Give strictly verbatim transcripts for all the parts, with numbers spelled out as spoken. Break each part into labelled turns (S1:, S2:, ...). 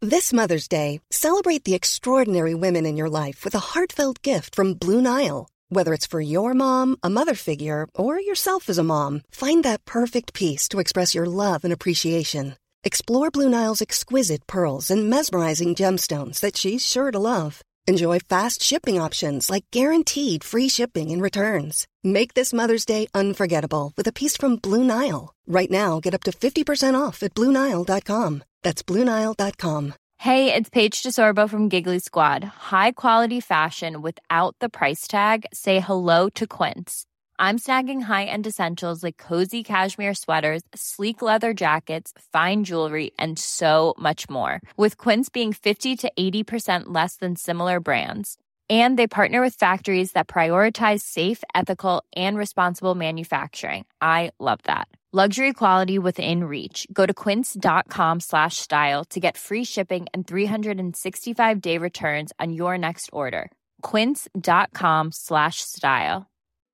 S1: This Mother's Day, celebrate the extraordinary women in your life with a heartfelt gift from Blue Nile. Whether it's for your mom, a mother figure, or yourself as a mom, find that perfect piece to express your love and appreciation. Explore Blue Nile's exquisite pearls and mesmerizing gemstones that she's sure to love. Enjoy fast shipping options like guaranteed free shipping and returns. Make this Mother's Day unforgettable with a piece from Blue Nile. Right now, get up to fifty percent off at Blue Nile dot com. That's Blue Nile dot com.
S2: Hey, it's Paige DeSorbo from Giggly Squad. High quality fashion without the price tag. Say hello to Quince. I'm snagging high-end essentials like cozy cashmere sweaters, sleek leather jackets, fine jewelry, and so much more. With Quince being fifty to eighty percent less than similar brands. And they partner with factories that prioritize safe, ethical, and responsible manufacturing. I love that. Luxury quality within reach. Go to quince.com slash style to get free shipping and three sixty-five day returns on your next order. Quince.com slash style.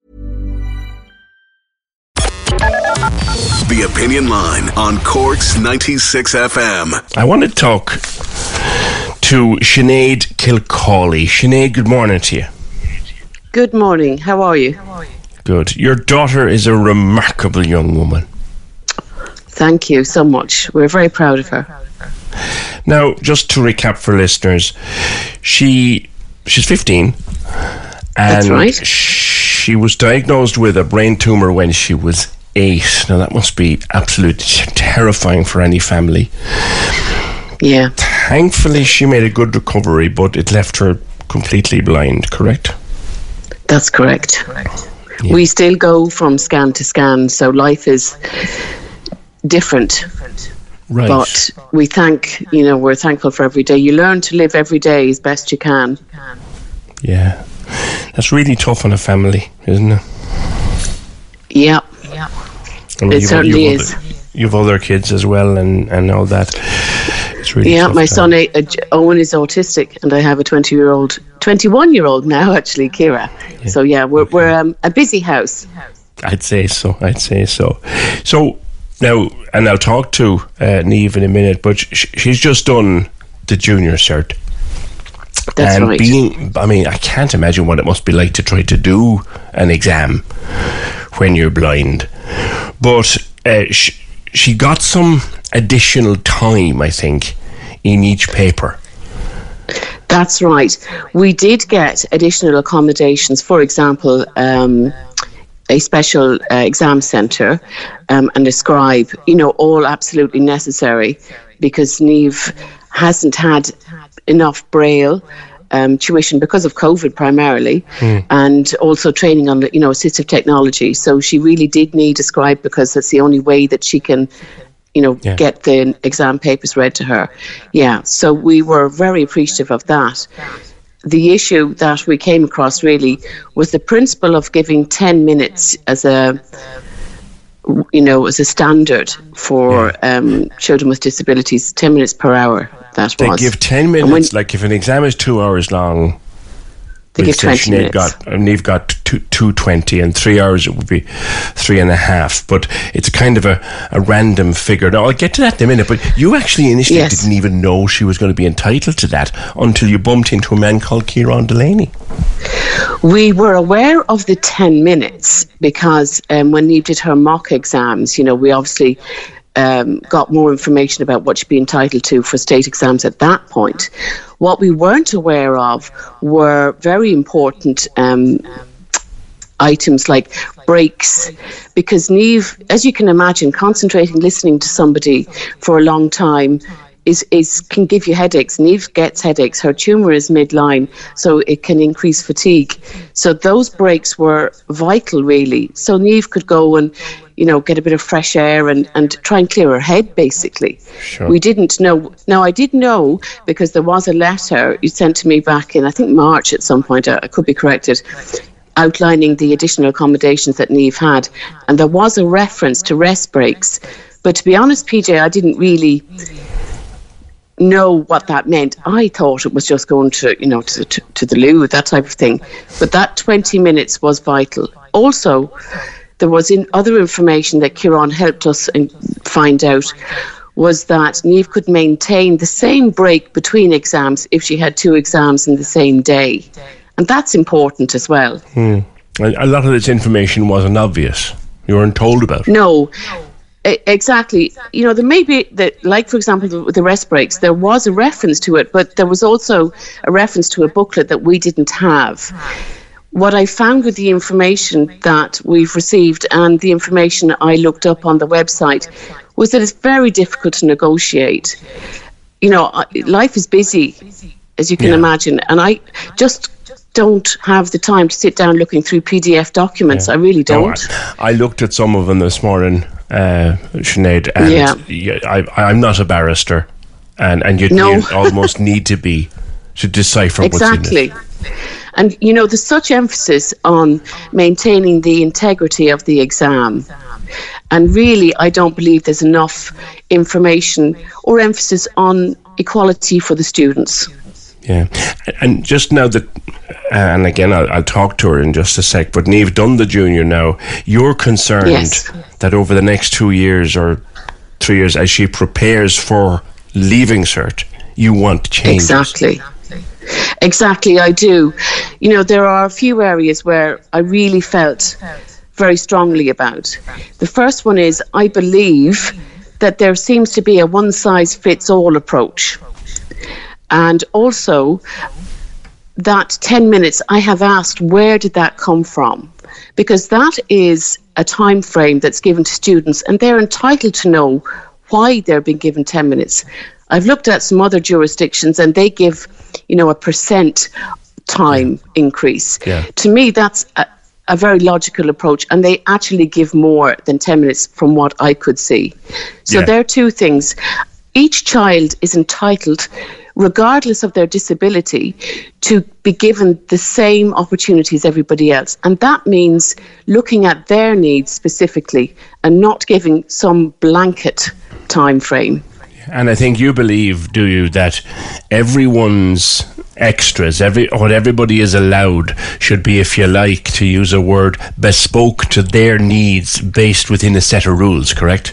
S3: The Opinion Line on Cork's ninety-six F M.
S4: I want to talk to Sinead Kilcawley. Sinead, good morning to you.
S5: Good morning. How are you?
S4: Good. Your daughter is a remarkable young woman.
S5: Thank you so much. We're very proud of her.
S4: Now, just to recap for listeners, she she's fifteen. And
S5: That's right.
S4: She was diagnosed with a brain tumour when she was eight. Now, that must be absolutely terrifying for any family.
S5: Yeah.
S4: Thankfully, she made a good recovery, but it left her completely blind, correct?
S5: That's correct.
S4: Yeah.
S5: We still go from scan to scan, so life is different.
S4: Right.
S5: But we thank, you know, we're thankful for every day. You learn to live every day as best you can.
S4: Yeah. That's really tough on a family, isn't it?
S5: Yeah.
S4: Yeah. I mean,
S5: it
S4: you've,
S5: certainly
S4: you've
S5: is.
S4: Other, you've other kids as well and, and all that. It's really
S5: yeah,
S4: tough
S5: my
S4: time.
S5: son uh, Owen is autistic, and I have a twenty-year-old, twenty-one-year-old now, actually, Kira. Yeah. So yeah, we're okay. we're um, a busy house.
S4: I'd say so. I'd say so. So now, and I'll talk to uh, Niamh in a minute, but sh- she's just done the junior cert.
S5: That's
S4: and
S5: right.
S4: Being, I mean, I can't imagine what it must be like to try to do an exam when you're blind. But uh, sh- she got some additional time, I think, in each paper.
S5: That's right. We did get additional accommodations. For example, um, a special uh, exam centre um, and a scribe, you know, all absolutely necessary because Niamh hasn't had enough Braille um, tuition because of COVID primarily, mm. and also training on, you know, assistive technology. So she really did need a scribe because that's the only way that she can, you know, yeah. get the exam papers read to her. Yeah, so we were very appreciative of that. The issue that we came across really was the principle of giving ten minutes as a, you know, as a standard for yeah. um, children with disabilities, ten minutes per hour. That
S4: they
S5: was.
S4: give ten minutes, when, like if an exam is two hours long,
S5: they give twenty minutes.
S4: Got, and you've got two, two twenty, and three hours it would be three and a half. But it's kind of a, a random figure. Now, I'll get to that in a minute, but you actually initially
S5: yes.
S4: didn't even know she was going to be entitled to that until you bumped into a man called Kieran Delaney.
S5: We were aware of the ten minutes because um, when Niamh did her mock exams, you know, we obviously um, got more information about what she'd be entitled to for state exams at that point. What we weren't aware of were very important um, items like breaks, because Niamh, as you can imagine, concentrating, listening to somebody for a long time is, is can give you headaches. Niamh gets headaches. Her tumour is midline, so it can increase fatigue. So those breaks were vital, really. So Niamh could go and, you know, get a bit of fresh air and, and try and clear her head, basically.
S4: Sure.
S5: We didn't know. Now, I did know because there was a letter you sent to me back in, I think, March at some point, I, I could be corrected, outlining the additional accommodations that Niamh had. And there was a reference to rest breaks. But to be honest, P J, I didn't really know what that meant. I thought it was just going to, you know, to, to, to the loo, that type of thing. But that twenty minutes was vital. Also, there was in other information that Kieran helped us in, find out was that Niamh could maintain the same break between exams if she had two exams in the same day. And that's important as well.
S4: Hmm. A lot of this information wasn't obvious. You weren't told about it.
S5: No, exactly. You know, there may be, the, like, for example, with the rest breaks, there was a reference to it, but there was also a reference to a booklet that we didn't have. What I found with the information that we've received and the information I looked up on the website was that it's very difficult to negotiate. You know, life is busy, as you can
S4: Yeah.
S5: imagine, and I just don't have the time to sit down looking through P D F documents. I really don't.
S4: No, I, I looked at some of them this morning, uh, Sinead, and
S5: Yeah.
S4: yeah, I, I'm not a barrister, and, and you,
S5: No.
S4: you almost need to be to decipher
S5: Exactly.
S4: what's in it.
S5: And, you know, there's such emphasis on maintaining the integrity of the exam. And really, I don't believe there's enough information or emphasis on equality for the students.
S4: Yeah, and just now that, and again, I'll, I'll talk to her in just a sec, but Niamh done the junior now. You're concerned
S5: Yes.
S4: that over the next two years or three years, as she prepares for leaving cert, you want changes.
S5: Exactly. Exactly, I do. You know, there are a few areas where I really felt very strongly about. The first one is I believe that there seems to be a one-size-fits-all approach. And also that ten minutes, I have asked, where did that come from? Because that is a time frame that's given to students and they're entitled to know why they're being given ten minutes. I've looked at some other jurisdictions and they give, you know, a percent time increase.
S4: Yeah.
S5: To me, that's a, a very logical approach, and they actually give more than ten minutes from what I could see. So
S4: Yeah.
S5: there are two things. Each child is entitled, regardless of their disability, to be given the same opportunity as everybody else. And that means looking at their needs specifically and not giving some blanket time frame.
S4: And I think you believe, do you, that everyone's extras, every what everybody is allowed, should be, if you like, to use a word, bespoke to their needs, based within a set of rules, correct?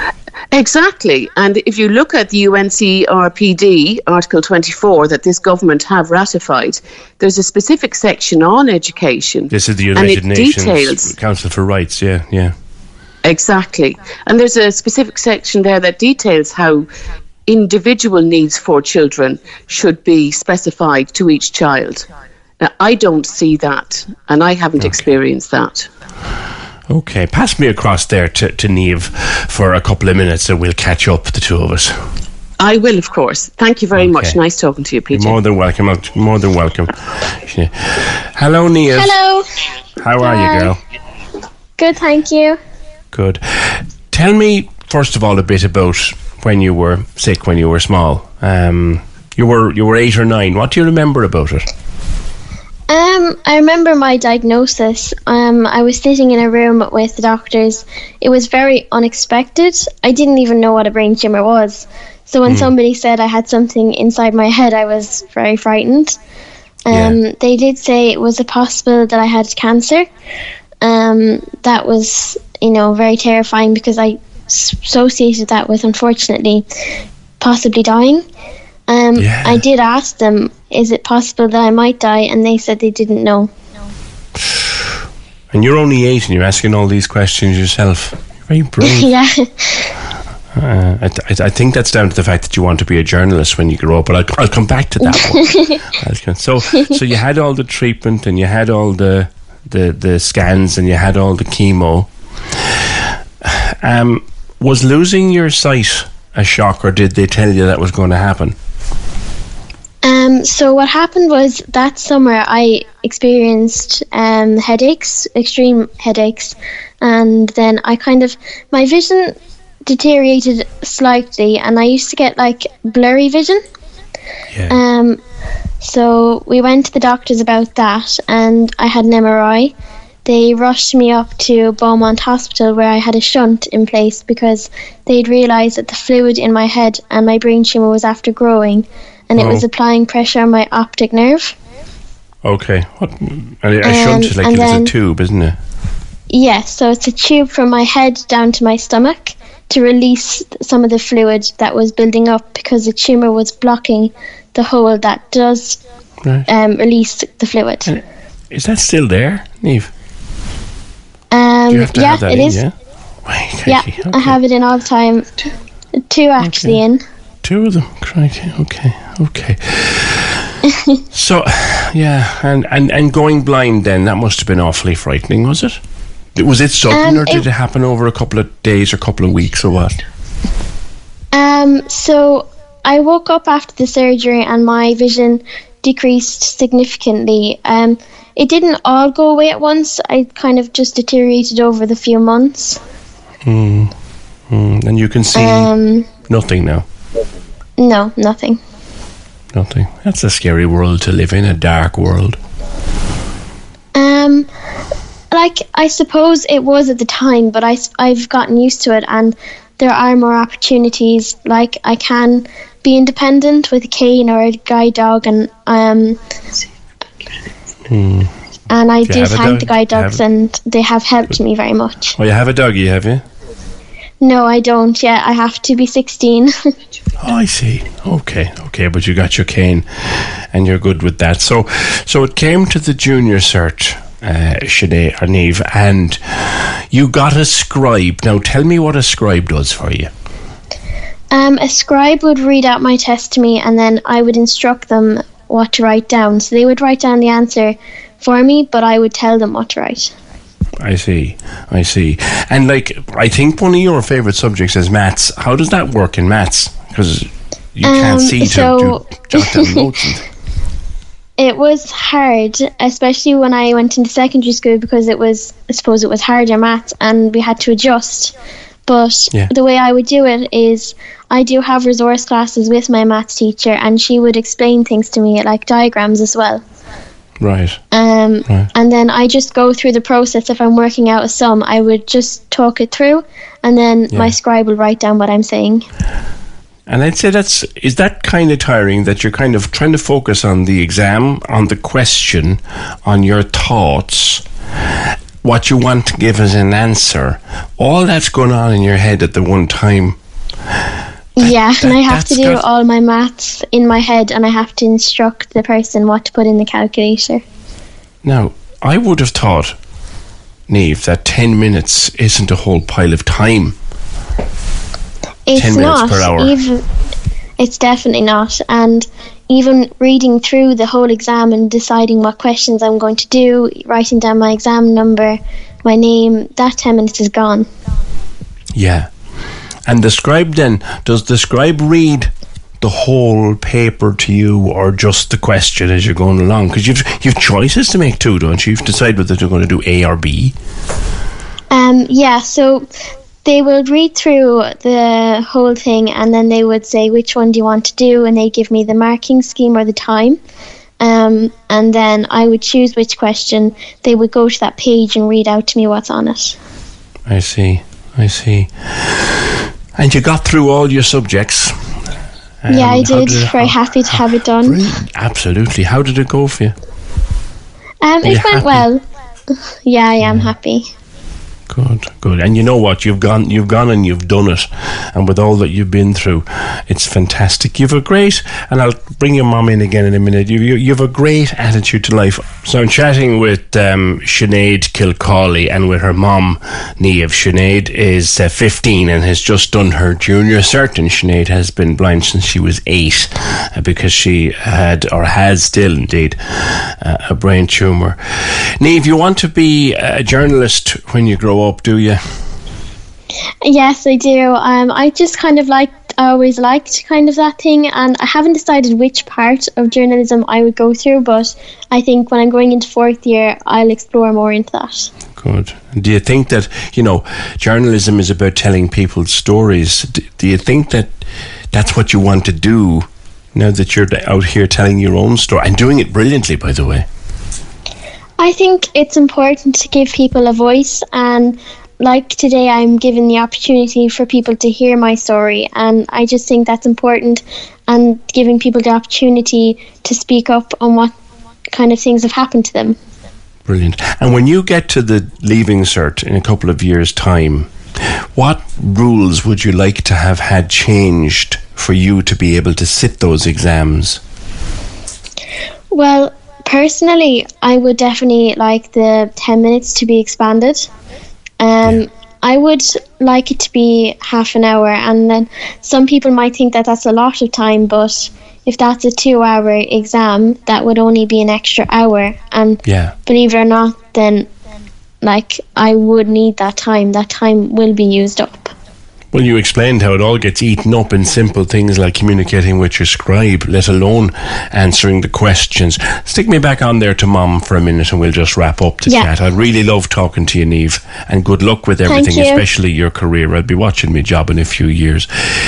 S5: Exactly. And if you look at the U N C R P D, Article twenty-four, that this government have ratified, there's a specific section on education.
S4: This is the
S5: and
S4: United
S5: it
S4: Nations
S5: details,
S4: Council for Rights, yeah, yeah.
S5: Exactly. And there's a specific section there that details how individual needs for children should be specified to each child. Now, I don't see that, and I haven't
S4: Okay.
S5: experienced that.
S4: Okay, pass me across there to, to Niamh for a couple of minutes and we'll catch up, the two of us.
S5: I will, of course. Thank you very
S4: Okay.
S5: much. Nice talking to you, P J.
S4: More than welcome, more than welcome. Hello, Niamh.
S6: Hello.
S4: How are
S6: Hi.
S4: you, girl?
S6: Good, thank you.
S4: Good. Tell me, first of all, a bit about when you were sick, when you were small. Um, you were you were eight or nine. What do you remember about it?
S6: Um, I remember my diagnosis. Um, I was sitting in a room with the doctors. It was very unexpected. I didn't even know what a brain tumour was. So when somebody said I had something inside my head, I was very frightened. Um,
S4: Yeah.
S6: They did say it was a possible that I had cancer. Um, that was, you know, very terrifying because I s- associated that with, unfortunately, possibly dying. Um,
S4: Yeah.
S6: I did ask them, is it possible that I might die? And they said they didn't know.
S4: And you're only eight and you're asking all these questions yourself. You're very brave.
S6: Yeah.
S4: Uh, I, th- I think that's down to the fact that you want to be a journalist when you grow up, but I'll, I'll come back to that one. I'll come- so, so you had all the treatment and you had all the, the, the scans and you had all the chemo. Um, was losing your sight a shock, or did they tell you that was going to happen?
S6: Um, so what happened was that summer I experienced um, headaches, extreme headaches, and then I kind of, my vision deteriorated slightly and I used to get like blurry vision.
S4: Yeah.
S6: Um, so we went to the doctors about that and I had an M R I. They rushed me up to Beaumont Hospital where I had a shunt in place because they'd realised that the fluid in my head and my brain tumour was after growing and it
S4: Oh.
S6: was applying pressure on my optic nerve.
S4: Okay. What? A, a shunt is like
S6: and
S4: a little
S6: then-
S4: tube, isn't it?
S6: Yes, so it's a tube from my head down to my stomach to release some of the fluid that was building up because the tumour was blocking the hole that does right. um, release the fluid.
S4: And is that still there, Niamh?
S6: Um,
S4: Do you have to
S6: yeah,
S4: have that
S6: it
S4: in,
S6: is.
S4: yeah? Right,
S6: yeah,
S4: okay.
S6: I have it in all the time. Two actually
S4: okay.
S6: in.
S4: Two of them, crikey. Okay, okay. So, yeah, and, and, and going blind then, that must have been awfully frightening, was it? Was it sudden, um, or did it, it happen over a couple of days or a couple of weeks, or what?
S6: Um, so I woke up after the surgery and my vision decreased significantly. Um, it didn't all go away at once. I kind of just deteriorated over the few months.
S4: Hmm. Mm. And you can see um, nothing now?
S6: No, nothing.
S4: Nothing. That's a scary world to live in, a dark world.
S6: Um, like, I suppose it was at the time, but I, I've gotten used to it, and there are more opportunities. Like, I can be independent with a cane or a guide dog, and um, hmm. and I do, do thank the guide dogs, and they have helped me very much.
S4: Oh, you have a doggy, have you?
S6: No, I don't yet. I have to be sixteen.
S4: Oh, I see. Okay, okay, but you got your cane, and you're good with that. So, so it came to the junior cert, uh, Sinead or Niamh, and you got a scribe. Now, tell me what a scribe does for you.
S6: Um, a scribe would read out my test to me, and then I would instruct them what to write down. So they would write down the answer for me, but I would tell them what to write.
S4: I see, I see. And like, I think one of your favourite subjects is maths. How does that work in maths? Because you um, can't see
S6: so
S4: to do, jot down notes.
S6: It was hard, especially when I went into secondary school, because it was, I suppose it was harder maths and we had to adjust. But yeah. the way I would do it is I do have resource classes with my maths teacher, and she would explain things to me, like diagrams as well.
S4: Right.
S6: Um,
S4: right.
S6: And then I just go through the process. If I'm working out a sum, I would just talk it through, and then yeah. my scribe will write down what I'm saying.
S4: And I'd say that's, is that kind of tiring, that you're kind of trying to focus on the exam, on the question, on your thoughts, what you want to give as an answer, all that's going on in your head at the one time?
S6: That, yeah, that, and I have to do all my maths in my head, and I have to instruct the person what to put in the calculator. Now,
S4: I would have thought, Niamh, that ten minutes isn't a whole pile of time.
S6: It's
S4: ten
S6: not.
S4: minutes per hour.
S6: Even, it's definitely not. And even reading through the whole exam and deciding what questions I'm going to do, writing down my exam number, my name, that ten minutes is gone.
S4: Yeah. And the scribe then, does the scribe read the whole paper to you, or just the question as you're going along? Because you've, you've choices to make too, don't you? You've decided whether you're going to do A or B.
S6: Um, yeah, so they will read through the whole thing, and then they would say, which one do you want to do? And they give me the marking scheme or the time. Um, and then I would choose which question. They would go to that page and read out to me what's on it.
S4: I see, I see. And you got through all your subjects.
S6: Um, yeah, I did. did Very how, happy to have it done.
S4: Absolutely. How did it go for you?
S6: Um, it went happy? well. Yeah, I am yeah. happy.
S4: Good, good. And you know what? You've gone, you've gone and you've done it. And with all that you've been through, it's fantastic. You've a great, and I'll bring your mum in again in a minute. You, you, you have a great attitude to life. So I'm chatting with um, Sinead Kilcawley and with her mum, Niamh. Sinead is uh, fifteen and has just done her junior cert. And Sinead has been blind since she was eight uh, because she had, or has still indeed, uh, a brain tumour. Niamh, you want to be a journalist when you grow up, do you?
S6: Yes, I do. Um, I just kind of liked, I always liked kind of that thing, and I haven't decided which part of journalism I would go through, but I think when I'm going into fourth year, I'll explore more into that.
S4: Good. Do you think that, you know, journalism is about telling people's stories? Do you think that that's what you want to do now that you're out here telling your own story and doing it brilliantly, by the way?
S6: I think it's important to give people a voice, and like today I'm given the opportunity for people to hear my story, and I just think that's important, and giving people the opportunity to speak up on what kind of things have happened to them.
S4: Brilliant. And when you get to the leaving cert in a couple of years' time, What rules would you like to have had changed for you to be able to sit those exams?
S6: Well, personally, I would definitely like the ten minutes to be expanded. Um, yeah. I would like it to be half an hour, and then some people might think that that's a lot of time, but if that's a two-hour exam, that would only be an extra hour. And yeah. believe it or not, then like I would need that time. That time will be used up.
S4: Well, you explained how it all gets eaten up in simple things like communicating with your scribe, let alone answering the questions. Stick me back on there to Mom for a minute and we'll just wrap up the yeah. chat. I really love talking to you, Niamh, and good luck with everything,
S6: you.
S4: especially your career. I'll be watching my job in a few years.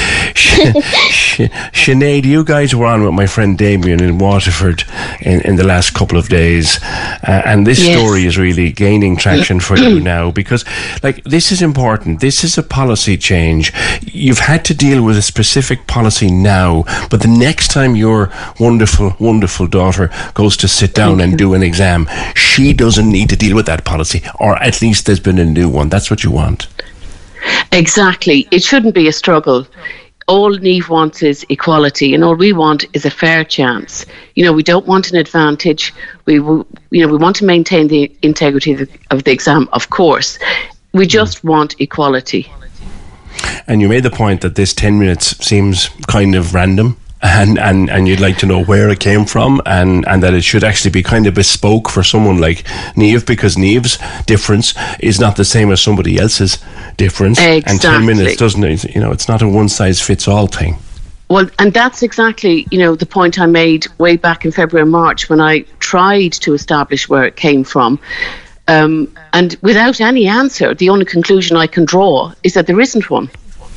S4: Sinead, you guys were on with my friend Damien in Waterford in, in the last couple of days, uh, and this yes. story is really gaining traction for you now, because like this is important. This is a policy change. You've had to deal with a specific policy now, but the next time your wonderful, wonderful daughter goes to sit down and do an exam, she doesn't need to deal with that policy, or at least there's been a new one. That's what you want.
S5: Exactly. It shouldn't be a struggle. All Niamh wants is equality, and all we want is a fair chance. You know, we don't want an advantage. We, you know, we want to maintain the integrity of the, of the exam, of course. We just mm. want equality.
S4: And you made the point that this ten minutes seems kind of random, and, and, and you'd like to know where it came from, and, and that it should actually be kind of bespoke for someone like Niamh, because Niamh's difference is not the same as somebody else's difference.
S5: Exactly.
S4: And ten minutes doesn't, you know, it's not a one-size-fits-all thing.
S5: Well, and that's exactly, you know, the point I made way back in February and March when I tried to establish where it came from. Um, and without any answer, the only conclusion I can draw is that there isn't one.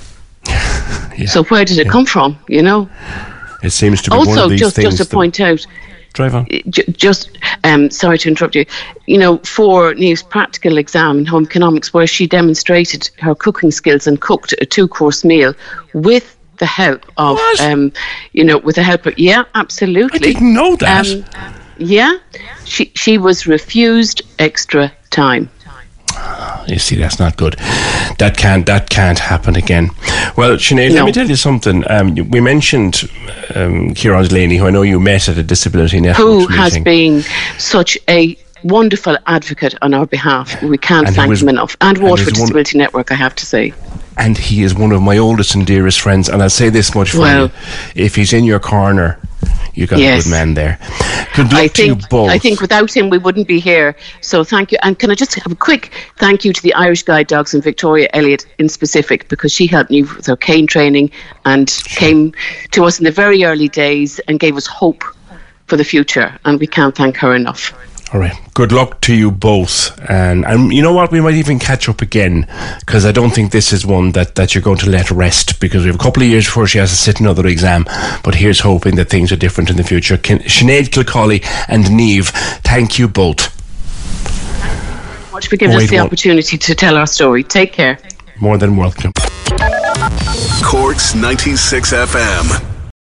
S5: yeah. So where did it yeah. come from, you know?
S4: It seems to be
S5: also,
S4: one of these
S5: just,
S4: things.
S5: Also, just to point out...
S4: Drive on.
S5: Just, um, sorry to interrupt you, you know, for Niamh's practical exam in home economics, where she demonstrated her cooking skills and cooked a two-course meal with the help of, um, you know, with the help of... Yeah, absolutely.
S4: I didn't know that. Um,
S5: Yeah, she she was refused extra time.
S4: You see, that's not good. That can't that can't happen again. Well, Sinead, no. let me tell you something. Um, we mentioned um, Ciarán Delaney, who I know you met at a Disability Network
S5: who
S4: meeting.
S5: has been such a wonderful advocate on our behalf. We can't and thank was, him enough. And Waterford Disability one, Network, I have to say.
S4: And he is one of my oldest and dearest friends. And I'll say this much for well, you: if he's in your corner, you got yes. a good man there. Good luck
S5: I think,
S4: to you both.
S5: I think without him we wouldn't be here. So thank you. And can I just have a quick thank you to the Irish Guide Dogs and Victoria Elliott in specific, because she helped me with her cane training and sure. came to us in the very early days and gave us hope for the future. And we can't thank her enough.
S4: All right. Good luck to you both. And, and you know what? We might even catch up again, because I don't think this is one that, that you're going to let rest, because we have a couple of years before she has to sit another exam. But here's hoping that things are different in the future. Can, Sinead Kilcawley and Niamh, thank you both.
S5: Thank you very much for giving oh, us the opportunity to tell our story. Take care.
S4: More than welcome.
S3: Cork's ninety-six F M.